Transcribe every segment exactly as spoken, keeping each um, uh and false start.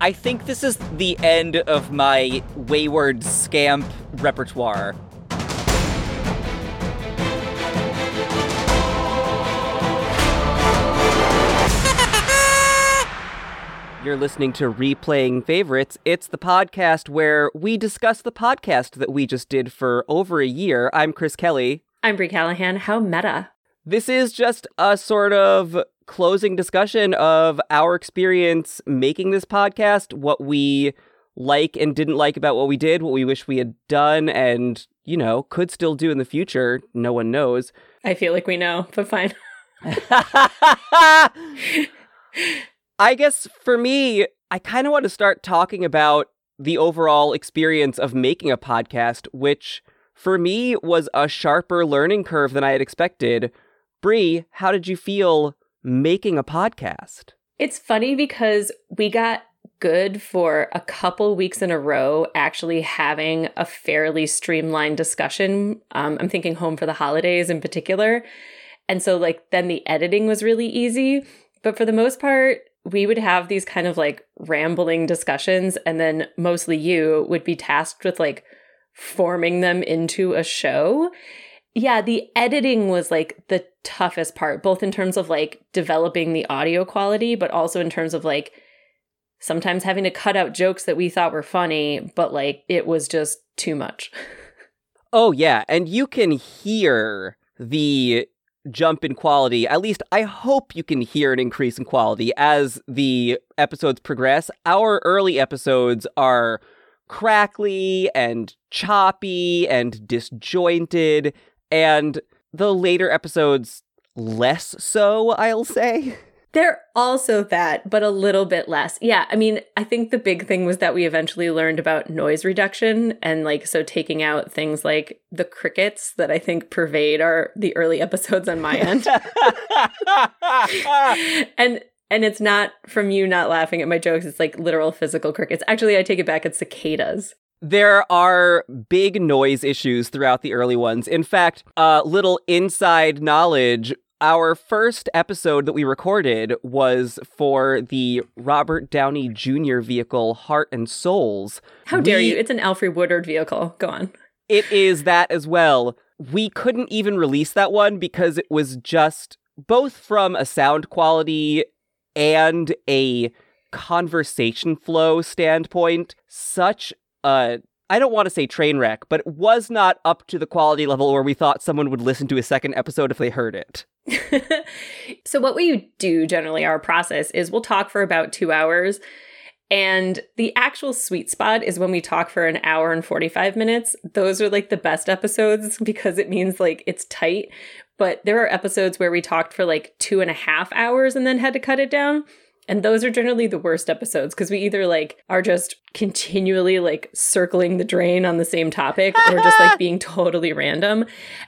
I think this is the end of my wayward scamp repertoire. You're listening to Replaying Favorites. It's the podcast where we discuss the podcast that we just did for over a year. I'm Chris Kelly. I'm Brie Callahan. How meta. This is just a sort of closing discussion of our experience making this podcast, what we like and didn't like about what we did, what we wish we had done, and, you know, could still do in the future. No one knows. I feel like we know, but fine. I guess for me, I kind of want to start talking about the overall experience of making a podcast, which for me was a sharper learning curve than I had expected. Brie, how did you feel making a podcast? It's funny because we got good for a couple weeks in a row actually having a fairly streamlined discussion. Um, I'm thinking Home for the Holidays in particular. And so like then the editing was really easy. But for the most part, we would have these kind of like rambling discussions, and then mostly you would be tasked with like forming them into a show. Yeah, the editing was like the toughest part, both in terms of like developing the audio quality, but also in terms of like sometimes having to cut out jokes that we thought were funny, but like it was just too much. Oh, yeah. And you can hear the jump in quality. At least I hope you can hear an increase in quality as the episodes progress. Our early episodes are crackly and choppy and disjointed, and the later episodes less so, I'll say. They're also that, but a little bit less. Yeah, I mean, I think the big thing was that we eventually learned about noise reduction, and like so taking out things like the crickets that I think pervade our the early episodes on my end. and and it's not from you not laughing at my jokes, it's like literal physical crickets. Actually, I take it back, it's cicadas. There are big noise issues throughout the early ones. In fact, a uh, little inside knowledge, our first episode that we recorded was for the Robert Downey Junior vehicle, Heart and Souls. How dare we, you? It's an Alfred Woodard vehicle. Go on. It is that as well. We couldn't even release that one because it was just, both from a sound quality and a conversation flow standpoint, such a, I don't want to say train wreck, but it was not up to the quality level where we thought someone would listen to a second episode if they heard it. So what we do generally, our process is we'll talk for about two hours. And the actual sweet spot is when we talk for an hour and forty-five minutes. Those are like the best episodes because it means like it's tight. But there are episodes where we talked for like two and a half hours and then had to cut it down. And those are generally the worst episodes because we either like are just continually like circling the drain on the same topic or just like being totally random.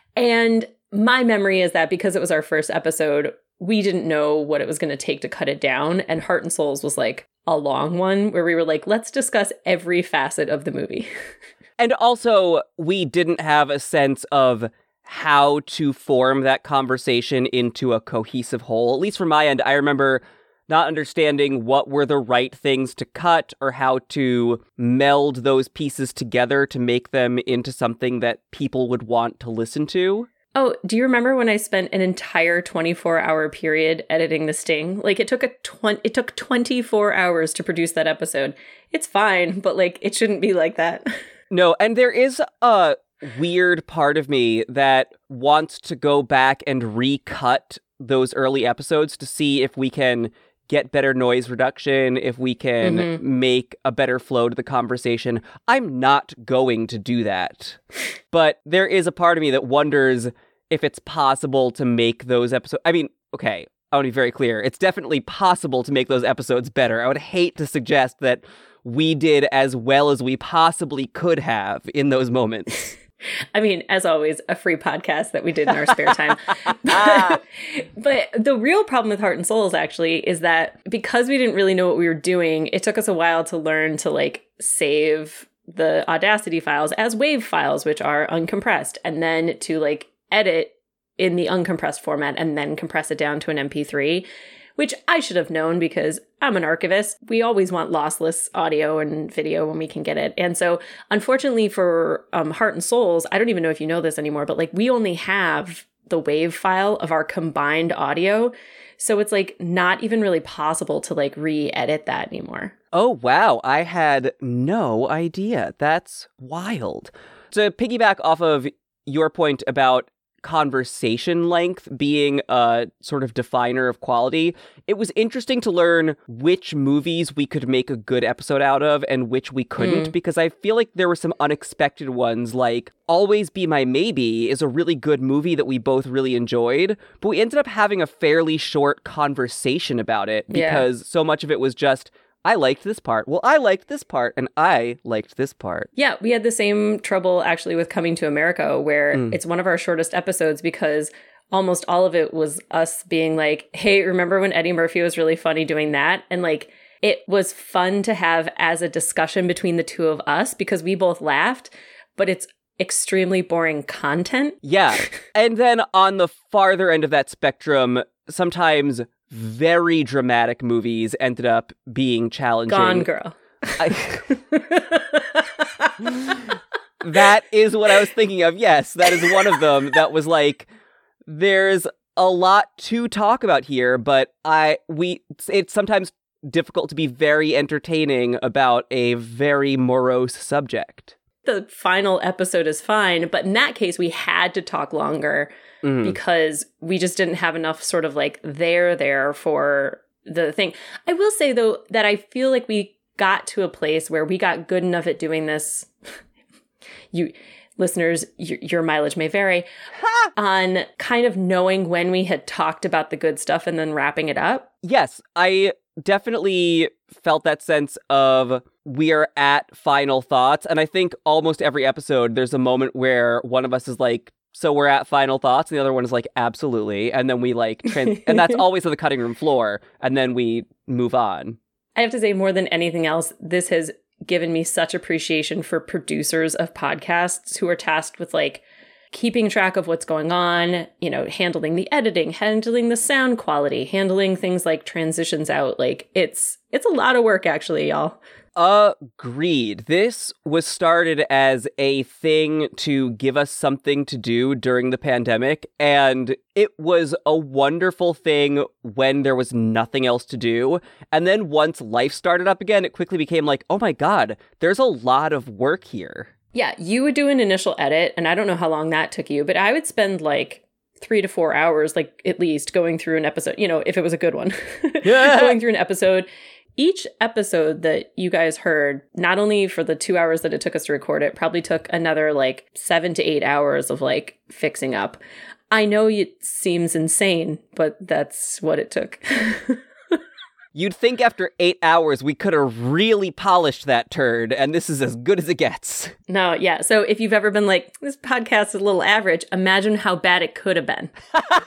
And my memory is that because it was our first episode, we didn't know what it was going to take to cut it down. And Heart and Souls was like a long one where we were like, let's discuss every facet of the movie. And also, we didn't have a sense of how to form that conversation into a cohesive whole. At least from my end, I remember not understanding what were the right things to cut or how to meld those pieces together to make them into something that people would want to listen to. Oh, do you remember when I spent an entire twenty-four hour period editing The Sting? Like it took a tw- it took twenty-four hours to produce that episode. It's fine, but like it shouldn't be like that. No, and there is a weird part of me that wants to go back and recut those early episodes to see if we can get better noise reduction, if we can mm-hmm. make a better flow to the conversation. I'm not going to do that. But there is a part of me that wonders if it's possible to make those episodes... I mean, okay, I want to be very clear. It's definitely possible to make those episodes better. I would hate to suggest that we did as well as we possibly could have in those moments. I mean, as always, a free podcast that we did in our spare time. but, but the real problem with Heart and Souls, actually, is that because we didn't really know what we were doing, it took us a while to learn to, like, save the Audacity files as WAV files, which are uncompressed, and then to, like, edit in the uncompressed format and then compress it down to an M P three, which I should have known because I'm an archivist. We always want lossless audio and video when we can get it. And so unfortunately for um, Heart and Souls, I don't even know if you know this anymore, but like we only have the WAV file of our combined audio. So it's like not even really possible to like re-edit that anymore. Oh, wow. I had no idea. That's wild. To piggyback off of your point about conversation length being a sort of definer of quality, it was interesting to learn which movies we could make a good episode out of and which we couldn't, mm. because I feel like there were some unexpected ones, like Always Be My Maybe is a really good movie that we both really enjoyed, but we ended up having a fairly short conversation about it because yeah. so much of it was just, I liked this part. Well, I liked this part, and I liked this part. Yeah, we had the same trouble actually with Coming to America, where mm. it's one of our shortest episodes because almost all of it was us being like, hey, remember when Eddie Murphy was really funny doing that? And like, it was fun to have as a discussion between the two of us because we both laughed, but it's extremely boring content. Yeah. And then on the farther end of that spectrum, sometimes very dramatic movies ended up being challenging. Gone Girl. I... That is what I was thinking of. Yes, that is one of them that was like, there's a lot to talk about here, but I we it's sometimes difficult to be very entertaining about a very morose subject. The final episode is fine, but in that case, we had to talk longer mm. because we just didn't have enough sort of like there there for the thing. I will say, though, that I feel like we got to a place where we got good enough at doing this. you listeners, your, your mileage may vary, on kind of knowing when we had talked about the good stuff and then wrapping it up. Yes, I definitely felt that sense of we are at final thoughts. And I think almost every episode, there's a moment where one of us is like, so we're at final thoughts. And the other one is like, absolutely. And then we like, trans- and that's always on the cutting room floor. And then we move on. I have to say, more than anything else, this has given me such appreciation for producers of podcasts who are tasked with like keeping track of what's going on, you know, handling the editing, handling the sound quality, handling things like transitions out. Like it's, it's a lot of work actually, y'all. Agreed. This was started as a thing to give us something to do during the pandemic, and it was a wonderful thing when there was nothing else to do. And then once life started up again, it quickly became like, oh my God, there's a lot of work here. Yeah, you would do an initial edit, and I don't know how long that took you, but I would spend like three to four hours, like at least, going through an episode, you know, if it was a good one, yeah. going through an episode. Each episode that you guys heard, not only for the two hours that it took us to record it, probably took another like seven to eight hours of like fixing up. I know it seems insane, but that's what it took. You'd think after eight hours we could have really polished that turd, and this is as good as it gets. No, yeah. So if you've ever been like, this podcast is a little average, imagine how bad it could have been.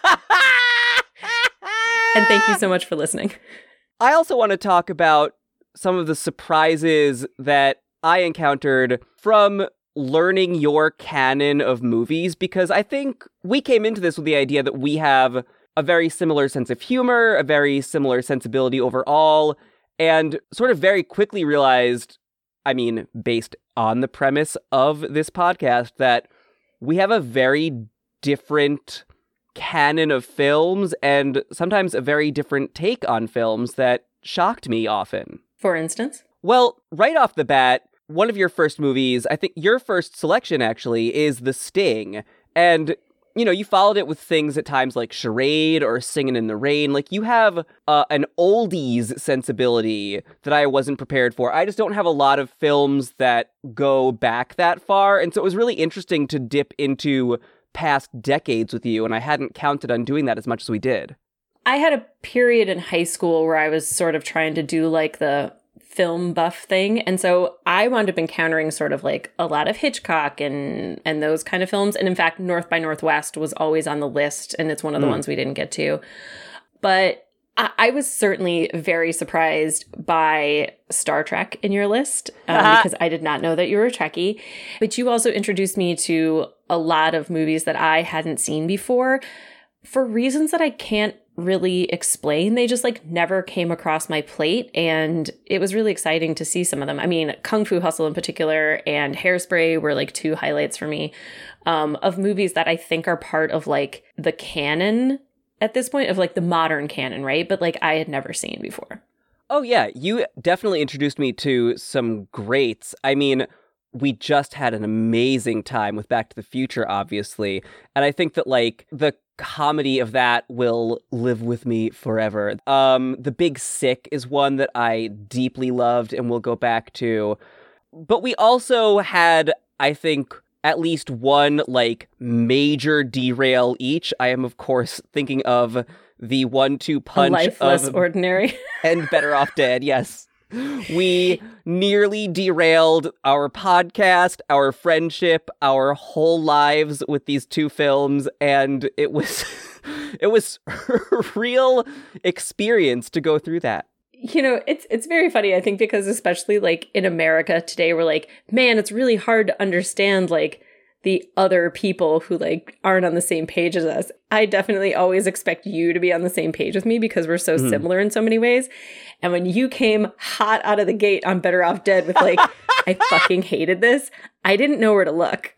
And thank you so much for listening. I also want to talk about some of the surprises that I encountered from learning your canon of movies, because I think we came into this with the idea that we have a very similar sense of humor, a very similar sensibility overall, and sort of very quickly realized, I mean, based on the premise of this podcast, that we have a very different canon of films and sometimes a very different take on films that shocked me often. For instance? Well, right off the bat, one of your first movies, I think your first selection actually, is The Sting. And, you know, you followed it with things at times like Charade or Singin' in the Rain. Like, you have uh, an oldies sensibility that I wasn't prepared for. I just don't have a lot of films that go back that far. And so it was really interesting to dip into past decades with you, and I hadn't counted on doing that as much as we did. I had a period in high school where I was sort of trying to do like the film buff thing, and so I wound up encountering sort of like a lot of Hitchcock and and those kind of films, and in fact North by Northwest was always on the list, and it's one of the mm. ones we didn't get to. But I, I was certainly very surprised by Star Trek in your list, um, because I did not know that you were a Trekkie, but you also introduced me to a lot of movies that I hadn't seen before for reasons that I can't really explain. They just like never came across my plate. And it was really exciting to see some of them. I mean, Kung Fu Hustle in particular and Hairspray were like two highlights for me um, of movies that I think are part of like the canon at this point, of like the modern canon, right? But like I had never seen before. Oh, yeah. You definitely introduced me to some greats. I mean, we just had an amazing time with Back to the Future, obviously. And I think that like the comedy of that will live with me forever. Um, The Big Sick is one that I deeply loved and will go back to. But we also had, I think, at least one like major derail each. I am, of course, thinking of the one two punch A Life Less of Ordinary and Better Off Dead. Yes. We nearly derailed our podcast, our friendship, our whole lives with these two films, and it was it was a real experience to go through that. You know, it's it's very funny, I think, because especially like in America today, we're like, man, it's really hard to understand like the other people who like aren't on the same page as us. I definitely always expect you to be on the same page with me because we're so mm. similar in so many ways. And when you came hot out of the gate on Better Off Dead with like, I fucking hated this, I didn't know where to look.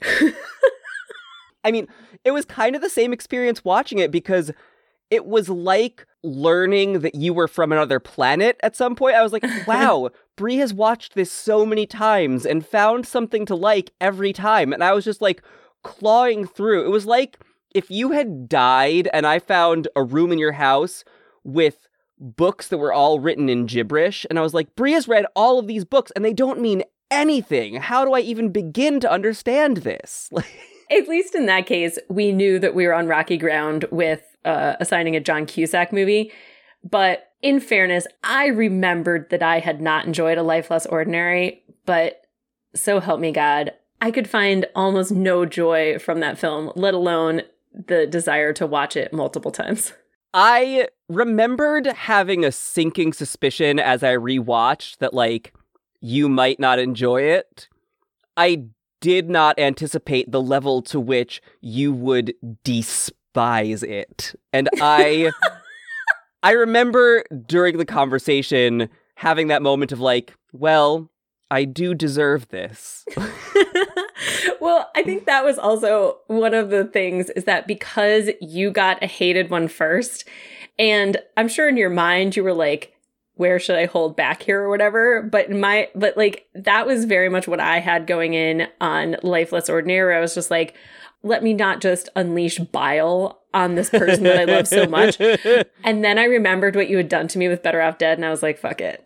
I mean, it was kind of the same experience watching it because it was like learning that you were from another planet at some point. I was like, wow, Brie has watched this so many times and found something to like every time. And I was just like clawing through. It was like if you had died and I found a room in your house with books that were all written in gibberish. And I was like, Brie has read all of these books and they don't mean anything. How do I even begin to understand this? At least in that case, we knew that we were on rocky ground with uh, assigning a John Cusack movie. But in fairness, I remembered that I had not enjoyed A Life Less Ordinary, but so help me God, I could find almost no joy from that film, let alone the desire to watch it multiple times. I remembered having a sinking suspicion as I rewatched that, like, you might not enjoy it. I did not anticipate the level to which you would despise it. And I I remember during the conversation having that moment of like, well, I do deserve this. Well, I think that was also one of the things is that because you got a hated one first, and I'm sure in your mind you were like, where should I hold back here or whatever? But in my, but like, that was very much what I had going in on Life Less Ordinary. I was just like, let me not just unleash bile on this person that I love so much. And then I remembered what you had done to me with Better Off Dead, and I was like, fuck it.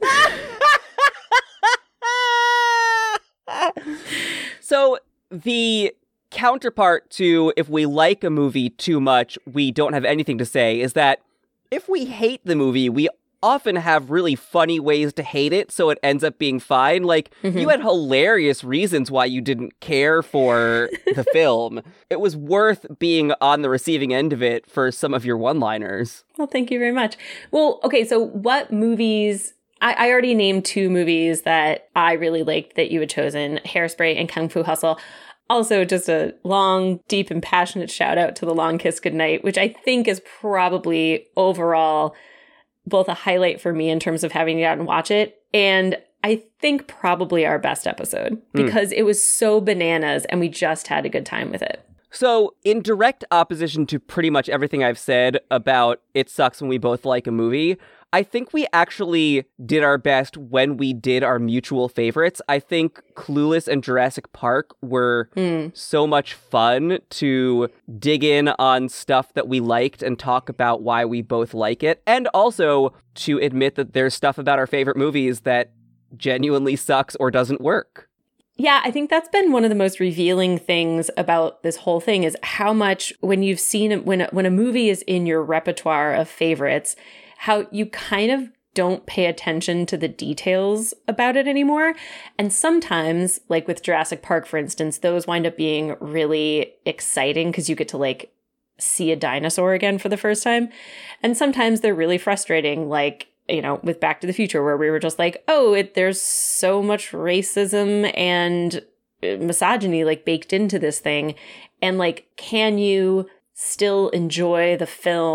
So the counterpart to if we like a movie too much, we don't have anything to say is that if we hate the movie, we often have really funny ways to hate it, so it ends up being fine. Like, mm-hmm. you had hilarious reasons why you didn't care for the film. It was worth being on the receiving end of it for some of your one-liners. Well, thank you very much. Well, okay, so what movies... I, I already named two movies that I really liked that you had chosen, Hairspray and Kung Fu Hustle. Also, just a long, deep, and passionate shout out to The Long Kiss Goodnight, which I think is probably overall both a highlight for me in terms of having to go out and watch it, and I think probably our best episode because mm. it was so bananas and we just had a good time with it. So, in direct opposition to pretty much everything I've said about it sucks when we both like a movie, I think we actually did our best when we did our mutual favorites. I think Clueless and Jurassic Park were mm. so much fun to dig in on stuff that we liked and talk about why we both like it. And also to admit that there's stuff about our favorite movies that genuinely sucks or doesn't work. Yeah, I think that's been one of the most revealing things about this whole thing is how much when you've seen, when, when a movie is in your repertoire of favorites, how you kind of don't pay attention to the details about it anymore. And sometimes, like with Jurassic Park, for instance, those wind up being really exciting because you get to like see a dinosaur again for the first time. And sometimes they're really frustrating, like, you know, with Back to the Future, where we were just like, oh, it, there's so much racism and misogyny like baked into this thing. And like, can you still enjoy the film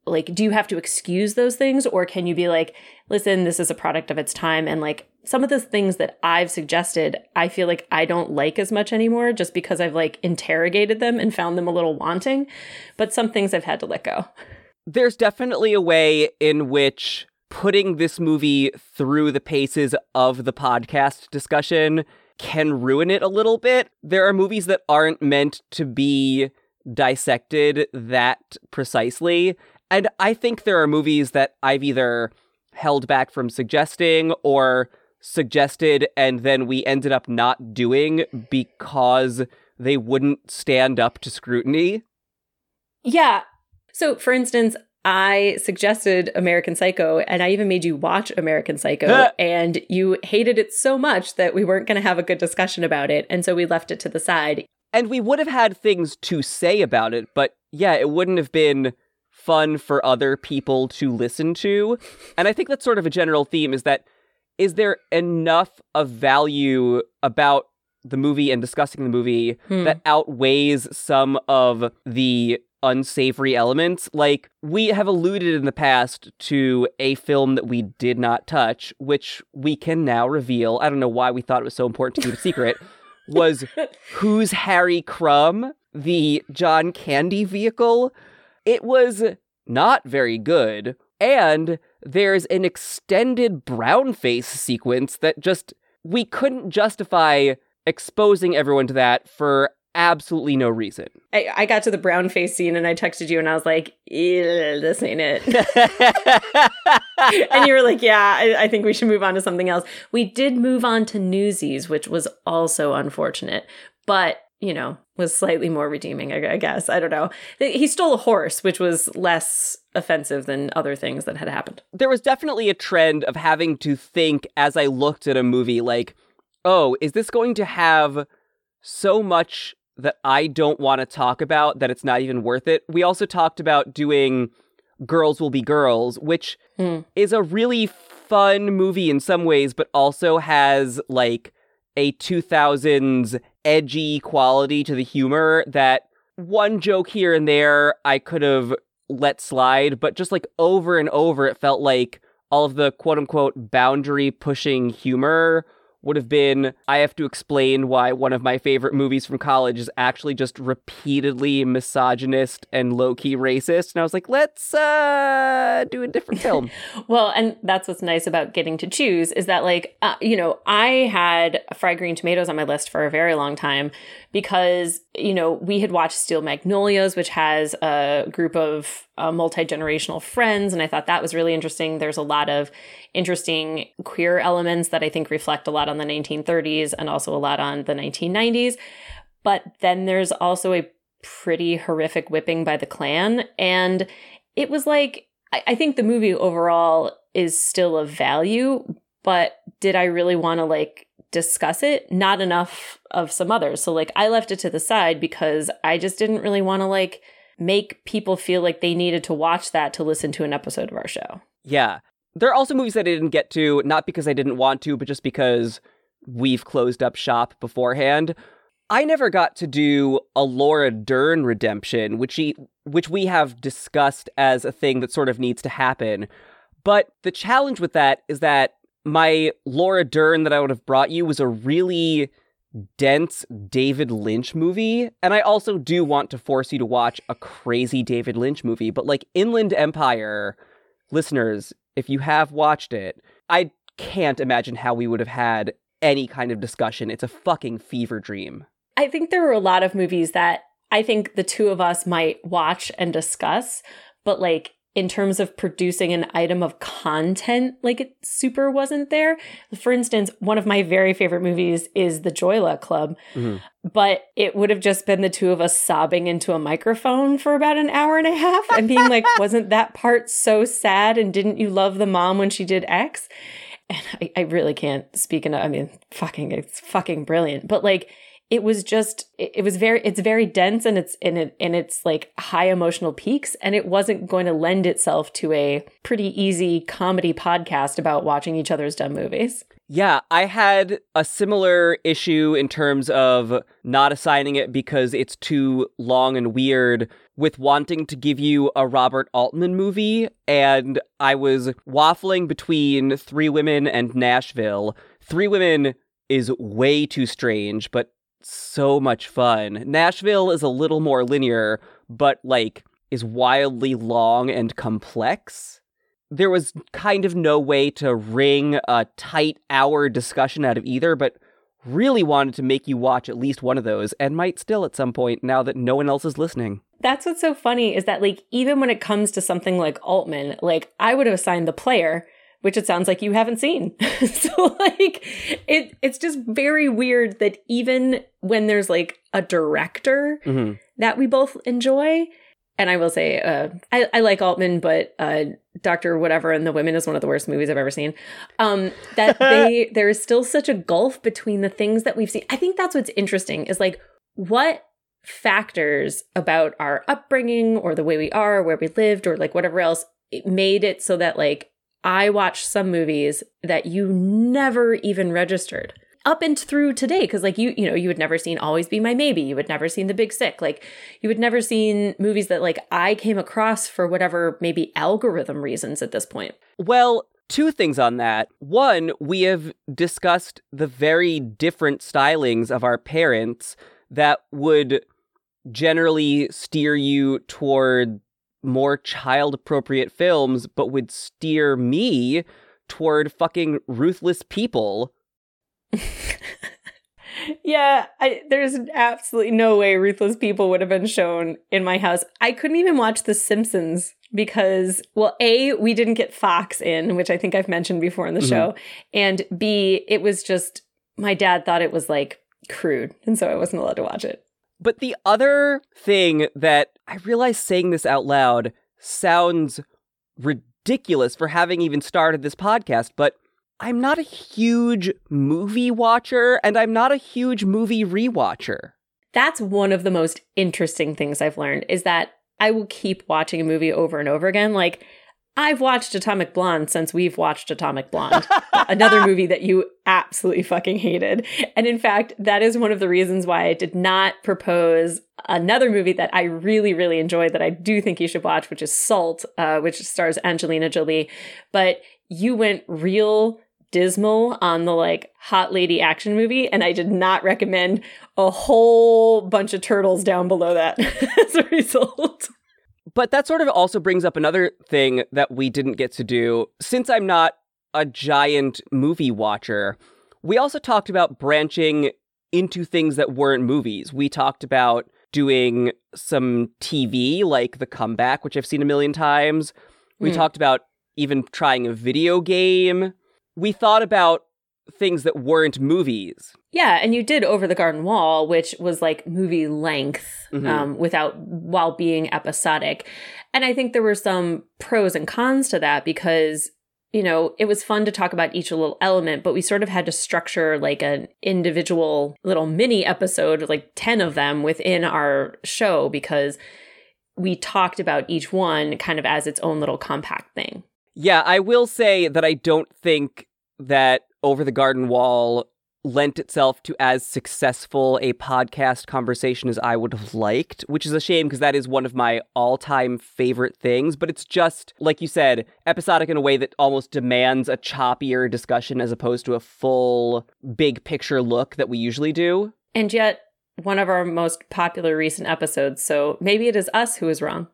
like, do you have to excuse those things, or can you be like, listen, this is a product of its time, and like some of the things that I've suggested, I feel like I don't like as much anymore just because I've like interrogated them and found them a little wanting, but some things I've had to let go. There's definitely a way in which putting this movie through the paces of the podcast discussion can ruin it a little bit. There are movies that aren't meant to be dissected that precisely. And I think there are movies that I've either held back from suggesting or suggested and then we ended up not doing because they wouldn't stand up to scrutiny. Yeah. So, for instance, I suggested American Psycho, and I even made you watch American Psycho, and you hated it so much that we weren't going to have a good discussion about it, and so we left it to the side. And we would have had things to say about it, but yeah, it wouldn't have been fun for other people to listen to. And I think that's sort of a general theme, is that is there enough of value about the movie and discussing the movie hmm. that outweighs some of the unsavory elements? Like, we have alluded in the past to a film that we did not touch, which we can now reveal. I don't know why we thought it was so important to keep a secret. Was Who's Harry Crumb, the John Candy vehicle. It was not very good. And there's an extended brownface sequence that just, we couldn't justify exposing everyone to that for absolutely no reason. I, I got to the brown face scene and I texted you and I was like, this ain't it. And you were like, yeah, I, I think we should move on to something else. We did move on to Newsies, which was also unfortunate, but, you know, was slightly more redeeming, I, I guess. I don't know. He stole a horse, which was less offensive than other things that had happened. There was definitely a trend of having to think as I looked at a movie like, oh, is this going to have so much that I don't want to talk about that it's not even worth it? We also talked about doing Girls Will Be Girls, which mm. is a really fun movie in some ways, but also has like a two thousands edgy quality to the humor that one joke here and there I could have let slide, but just like over and over it felt like all of the quote-unquote boundary pushing humor would have been, I have to explain why one of my favorite movies from college is actually just repeatedly misogynist and low-key racist. And I was like, let's uh, do a different film. Well, and that's what's nice about getting to choose is that, like, uh, you know, I had Fried Green Tomatoes on my list for a very long time because, you know, we had watched Steel Magnolias, which has a group of uh, multi-generational friends. And I thought that was really interesting. There's a lot of interesting queer elements that I think reflect a lot on the nineteen thirties and also a lot on the nineteen nineties. But then there's also a pretty horrific whipping by the Klan. And it was like, I, I think the movie overall is still of value, but did I really want to like discuss it? Not enough of some others. So like I left it to the side because I just didn't really want to like make people feel like they needed to watch that to listen to an episode of our show. Yeah. There are also movies that I didn't get to, not because I didn't want to, but just because we've closed up shop beforehand. I never got to do a Laura Dern redemption, which he, which we have discussed as a thing that sort of needs to happen. But the challenge with that is that my Laura Dern that I would have brought you was a really dense David Lynch movie. And I also do want to force you to watch a crazy David Lynch movie. But like Inland Empire, listeners, if you have watched it, I can't imagine how we would have had any kind of discussion. It's a fucking fever dream. I think there were a lot of movies that I think the two of us might watch and discuss, but like in terms of producing an item of content, like it super wasn't there. For instance, one of my very favorite movies is The Joy Luck Club, mm-hmm. but it would have just been the two of us sobbing into a microphone for about an hour and a half and being like, wasn't that part so sad? And didn't you love the mom when she did X? And I, I really can't speak enough. I mean, fucking, it's fucking brilliant. But like, it was just, it, it was very, it's very dense and it's in it, and it's like high emotional peaks. And it wasn't going to lend itself to a pretty easy comedy podcast about watching each other's dumb movies. Yeah, I had a similar issue in terms of not assigning it because it's too long and weird with wanting to give you a Robert Altman movie, and I was waffling between Three Women and Nashville. Three Women is way too strange, but so much fun. Nashville is a little more linear, but, like, is wildly long and complex. There was kind of no way to wring a tight hour discussion out of either, but really wanted to make you watch at least one of those, and might still at some point now that no one else is listening. That's what's so funny is that, like, even when it comes to something like Altman, like, I would have assigned The Player, which it sounds like you haven't seen. So, like, it it's just very weird that even when there's, like, a director mm-hmm. that we both enjoy, and I will say, uh, I, I like Altman, but uh, Doctor Whatever and the Women is one of the worst movies I've ever seen. Um, that they there is still such a gulf between the things that we've seen. I think that's what's interesting is, like, what factors about our upbringing or the way we are, where we lived, or, like, whatever else, it made it so that, like, I watched some movies that you never even registered up and through today. Because, like, you, you know, you had never seen Always Be My Maybe. You had never seen The Big Sick. Like, you had never seen movies that, like, I came across for whatever maybe algorithm reasons at this point. Well, two things on that. One, we have discussed the very different stylings of our parents that would generally steer you toward more child-appropriate films, but would steer me toward fucking Ruthless People. Yeah, I, there's absolutely no way Ruthless People would have been shown in my house. I couldn't even watch The Simpsons because, well, A, we didn't get Fox in, which I think I've mentioned before in the mm-hmm. show, and B, it was just, my dad thought it was, like, crude, and so I wasn't allowed to watch it. But the other thing that I realize saying this out loud sounds ridiculous for having even started this podcast, but I'm not a huge movie watcher, and I'm not a huge movie rewatcher. That's one of the most interesting things I've learned, is that I will keep watching a movie over and over again. Like, I've watched Atomic Blonde since we've watched Atomic Blonde, another movie that you absolutely fucking hated. And in fact, that is one of the reasons why I did not propose another movie that I really, really enjoyed that I do think you should watch, which is Salt, uh, which stars Angelina Jolie. But you went real dismal on the, like, hot lady action movie, and I did not recommend a whole bunch of turtles down below that as a result. But that sort of also brings up another thing that we didn't get to do. Since I'm not a giant movie watcher, we also talked about branching into things that weren't movies. We talked about doing some T V, like The Comeback, which I've seen a million times. We mm. talked about even trying a video game. We thought about things that weren't movies. Yeah, and you did Over the Garden Wall, which was, like, movie length mm-hmm. um, without while being episodic. And I think there were some pros and cons to that because, you know, it was fun to talk about each little element, but we sort of had to structure, like, an individual little mini episode, like ten of them within our show, because we talked about each one kind of as its own little compact thing. Yeah, I will say that I don't think that Over the Garden Wall lent itself to as successful a podcast conversation as I would have liked, which is a shame because that is one of my all-time favorite things. But it's just, like you said, episodic in a way that almost demands a choppier discussion as opposed to a full big picture look that we usually do. And yet, one of our most popular recent episodes, so maybe it is us who is wrong.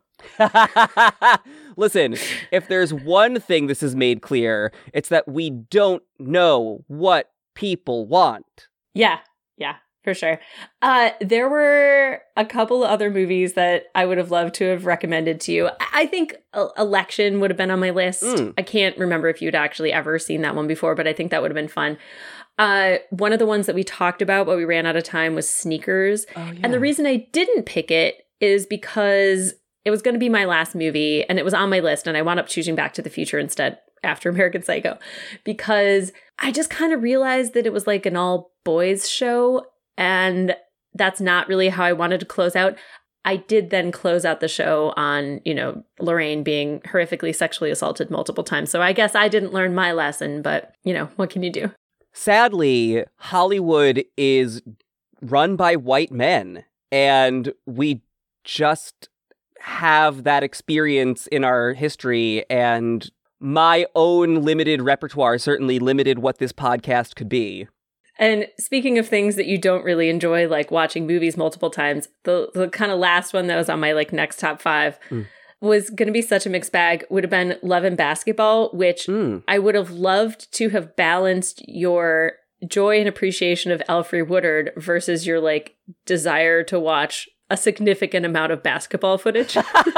Listen, if there's one thing this has made clear, it's that we don't know what people want. Yeah, yeah, for sure. Uh, there were a couple other movies that I would have loved to have recommended to you. I think Election would have been on my list. Mm. I can't remember if you'd actually ever seen that one before, but I think that would have been fun. Uh, one of the ones that we talked about, but we ran out of time, was Sneakers. Oh, yeah. And the reason I didn't pick it is because it was going to be my last movie, and it was on my list, and I wound up choosing Back to the Future instead after American Psycho, because I just kind of realized that it was like an all-boys show, and that's not really how I wanted to close out. I did then close out the show on, you know, Lorraine being horrifically sexually assaulted multiple times, so I guess I didn't learn my lesson, but, you know, what can you do? Sadly, Hollywood is run by white men, and we just have that experience in our history, and my own limited repertoire certainly limited what this podcast could be. And speaking of things that you don't really enjoy, like watching movies multiple times, the the kind of last one that was on my like next top five mm. was going to be such a mixed bag, would have been Love and Basketball, which mm. I would have loved to have balanced your joy and appreciation of Alfre Woodard versus your like desire to watch a significant amount of basketball footage.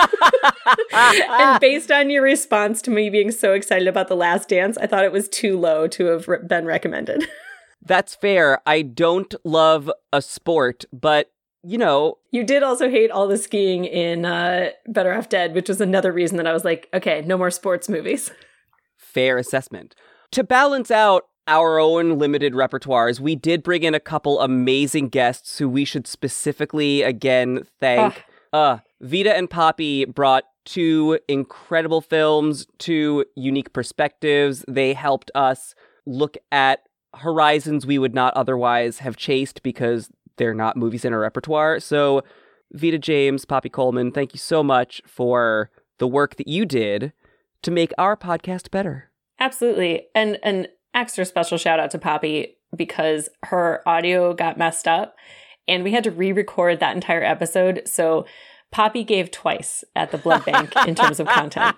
And based on your response to me being so excited about The Last Dance, I thought it was too low to have re- been recommended. That's fair. I don't love a sport, but, you know... You did also hate all the skiing in uh, Better Off Dead, which was another reason that I was like, okay, no more sports movies. Fair assessment. To balance out our own limited repertoires, we did bring in a couple amazing guests who we should specifically, again, thank. Uh, uh Vita and Poppy brought two incredible films, two unique perspectives. They helped us look at horizons we would not otherwise have chased because they're not movies in our repertoire. So, Vita James, Poppy Coleman, thank you so much for the work that you did to make our podcast better. Absolutely. And an extra special shout out to Poppy because her audio got messed up and we had to re-record that entire episode. So Poppy gave twice at the blood bank in terms of content.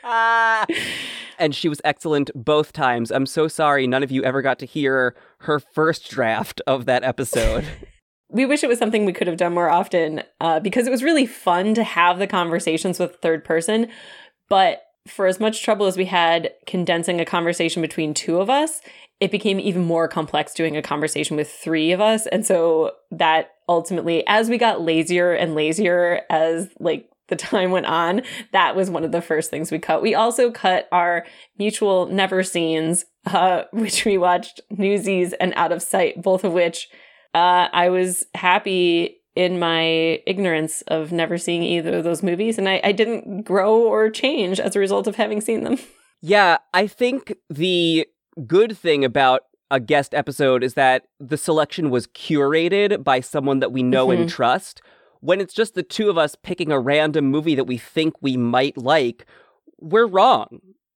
And she was excellent both times. I'm so sorry none of you ever got to hear her first draft of that episode. We wish it was something we could have done more often uh, because it was really fun to have the conversations with third person. But for as much trouble as we had condensing a conversation between two of us, it became even more complex doing a conversation with three of us. And so that ultimately, as we got lazier and lazier as like the time went on, that was one of the first things we cut. We also cut our mutual never seens, uh, which we watched Newsies and Out of Sight, both of which uh, I was happy in my ignorance of never seeing either of those movies. And I, I didn't grow or change as a result of having seen them. Yeah, I think the good thing about a guest episode is that the selection was curated by someone that we know mm-hmm. and trust. When it's just the two of us picking a random movie that we think we might like, we're wrong.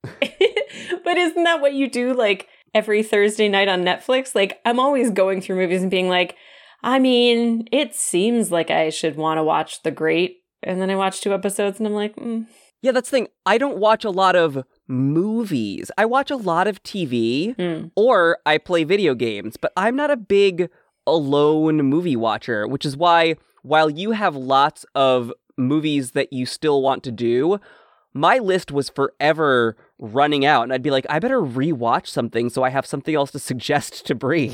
But isn't that what you do like every Thursday night on Netflix? Like I'm always going through movies and being like, I mean, it seems like I should want to watch The Great. And then I watch two episodes and I'm like, mm. Yeah, that's the thing. I don't watch a lot of movies. I watch a lot of T V mm. or I play video games, but I'm not a big alone movie watcher, which is why while you have lots of movies that you still want to do, my list was forever running out. And I'd be like, I better rewatch something so I have something else to suggest to Brie.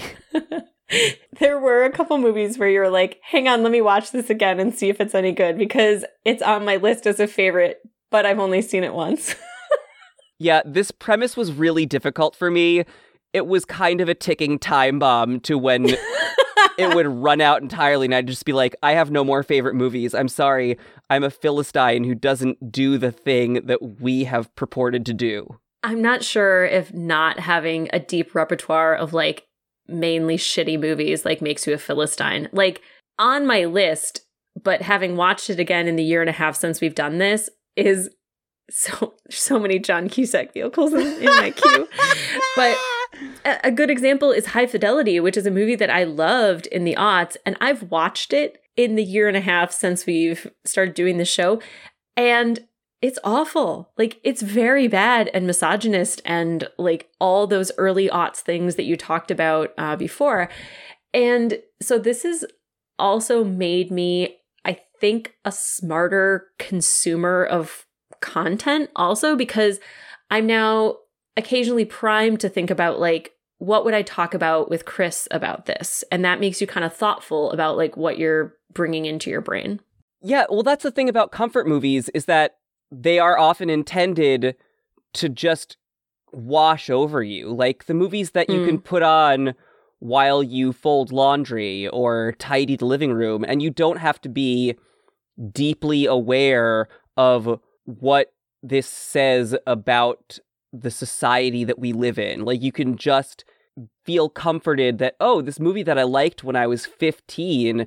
There were a couple movies where you're like, hang on, let me watch this again and see if it's any good because it's on my list as a favorite, but I've only seen it once. Yeah, this premise was really difficult for me. It was kind of a ticking time bomb to when it would run out entirely and I'd just be like, I have no more favorite movies. I'm sorry. I'm a Philistine who doesn't do the thing that we have purported to do. I'm not sure if not having a deep repertoire of like mainly shitty movies like makes you a Philistine. Like on my list, but having watched it again in the year and a half since we've done this is so so many John Cusack vehicles in, in my queue. But a, a good example is High Fidelity, which is a movie that I loved in the aughts, and I've watched it in the year and a half since we've started doing the show, and it's awful. Like, it's very bad and misogynist and like all those early aughts things that you talked about uh, before. And so this has also made me, I think, a smarter consumer of content also, because I'm now occasionally primed to think about like, what would I talk about with Chris about this? And that makes you kind of thoughtful about like what you're bringing into your brain. Yeah, well, that's the thing about comfort movies is that they are often intended to just wash over you. Like the movies that you mm. can put on while you fold laundry or tidy the living room, and you don't have to be deeply aware of what this says about the society that we live in. Like you can just feel comforted that, oh, this movie that I liked when I was fifteen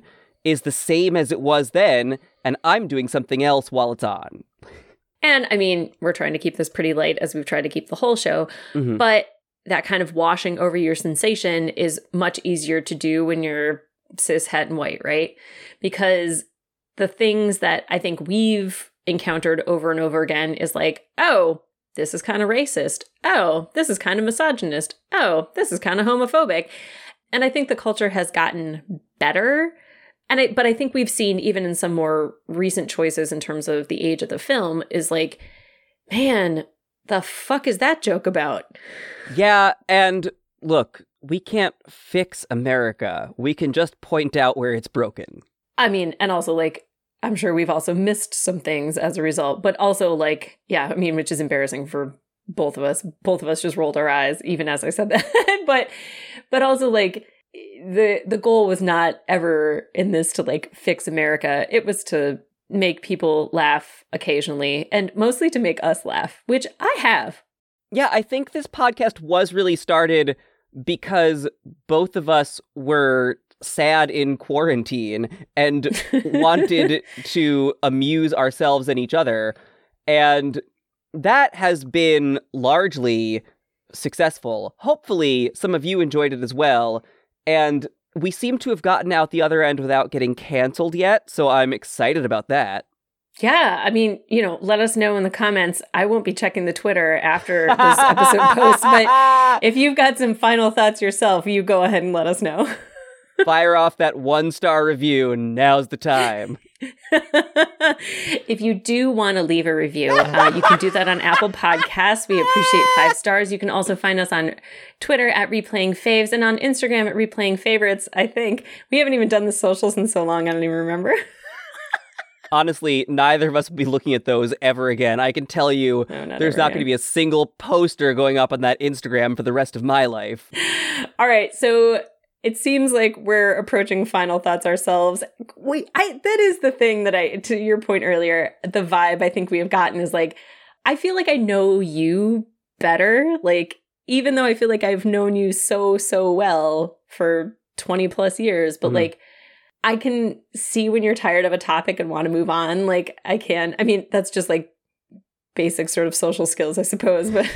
is the same as it was then, and I'm doing something else while it's on. And, I mean, we're trying to keep this pretty light as we've tried to keep the whole show, mm-hmm. but that kind of washing over your sensation is much easier to do when you're cis, het, and white, right? Because the things that I think we've encountered over and over again is like, oh, this is kind of racist. Oh, this is kind of misogynist. Oh, this is kind of homophobic. And I think the culture has gotten better. And I, but I think we've seen even in some more recent choices in terms of the age of the film is like, man, the fuck is that joke about? Yeah, and look, we can't fix America. We can just point out where it's broken. I mean, and also like, I'm sure we've also missed some things as a result, but also like, yeah, I mean, which is embarrassing for both of us. Both of us just rolled our eyes, even as I said that. but, but also like, the the goal was not ever in this to like fix America. It was to make people laugh occasionally and mostly to make us laugh, which I have. Yeah, I think this podcast was really started because both of us were sad in quarantine and wanted to amuse ourselves and each other. And that has been largely successful. Hopefully, some of you enjoyed it as well. And we seem to have gotten out the other end without getting canceled yet, so I'm excited about that. Yeah, I mean, you know, let us know in the comments. I won't be checking the Twitter after this episode posts, but if you've got some final thoughts yourself, you go ahead and let us know. Fire off that one-star review, and now's the time. If you do want to leave a review, uh, you can do that on Apple Podcasts. We appreciate five stars. You can also find us on Twitter at Replaying Faves and on Instagram at Replaying Favorites, I think. We haven't even done the socials in so long, I don't even remember. Honestly, neither of us will be looking at those ever again. I can tell you no, not there's not going to be a single poster going up on that Instagram for the rest of my life. All right, so it seems like we're approaching final thoughts ourselves. We, I, that is the thing that I, to your point earlier, the vibe I think we have gotten is like, I feel like I know you better. Like, even though I feel like I've known you so, so well for twenty plus years, but mm-hmm. like, I can see when you're tired of a topic and want to move on. Like, I can. I mean, that's just like basic sort of social skills, I suppose. But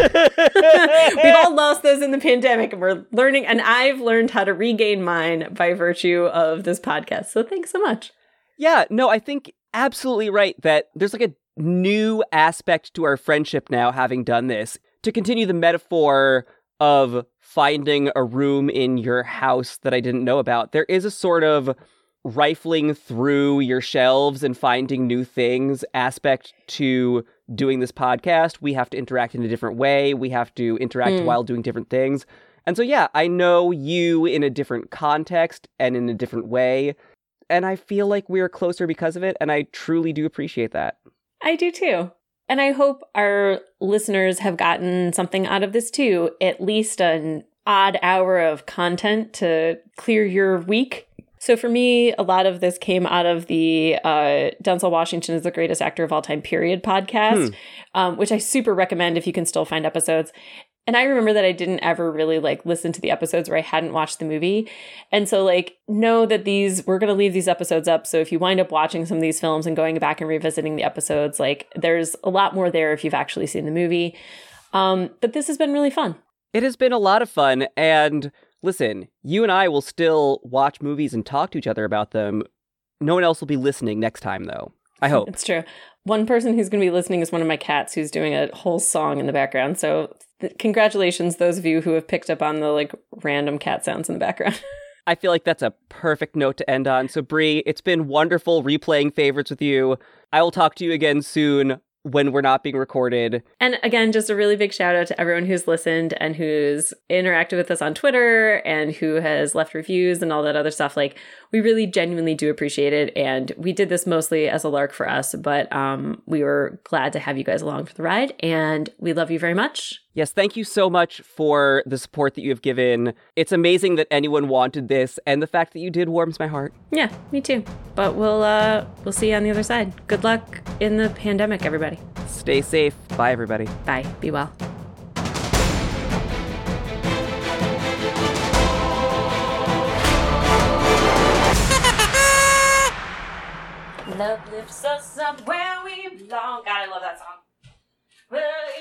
we've all lost those in the pandemic and we're learning. And I've learned how to regain mine by virtue of this podcast. So thanks so much. Yeah, no, I think absolutely right that there's like a new aspect to our friendship now, having done this. To continue the metaphor of finding a room in your house that I didn't know about, there is a sort of rifling through your shelves and finding new things aspect to doing this podcast. We have to interact in a different way. We have to interact mm. while doing different things. And so, yeah, I know you in a different context and in a different way. And I feel like we're closer because of it. And I truly do appreciate that. I do too. And I hope our listeners have gotten something out of this too. At least an odd hour of content to clear your week. So for me, a lot of this came out of the uh, Denzel Washington is the Greatest Actor of All Time, period podcast, hmm. um, which I super recommend if you can still find episodes. And I remember that I didn't ever really like listen to the episodes where I hadn't watched the movie. And so like, know that these, we're going to leave these episodes up. So if you wind up watching some of these films and going back and revisiting the episodes, like there's a lot more there if you've actually seen the movie. Um, but this has been really fun. It has been a lot of fun. And listen, you and I will still watch movies and talk to each other about them. No one else will be listening next time, though. I hope. It's true. One person who's going to be listening is one of my cats who's doing a whole song in the background. So th- congratulations, those of you who have picked up on the like random cat sounds in the background. I feel like that's a perfect note to end on. So, Brie, it's been wonderful replaying favorites with you. I will talk to you again soon when we're not being recorded. And again, just a really big shout out to everyone who's listened and who's interacted with us on Twitter and who has left reviews and all that other stuff. Like, we really genuinely do appreciate it. And we did this mostly as a lark for us, but um, we were glad to have you guys along for the ride. And we love you very much. Yes, thank you so much for the support that you have given. It's amazing that anyone wanted this, and the fact that you did warms my heart. Yeah, me too. But we'll uh, we'll see you on the other side. Good luck in the pandemic, everybody. Stay safe. Bye, everybody. Bye. Be well. Love lifts us up where we belong. God, I love that song. Well,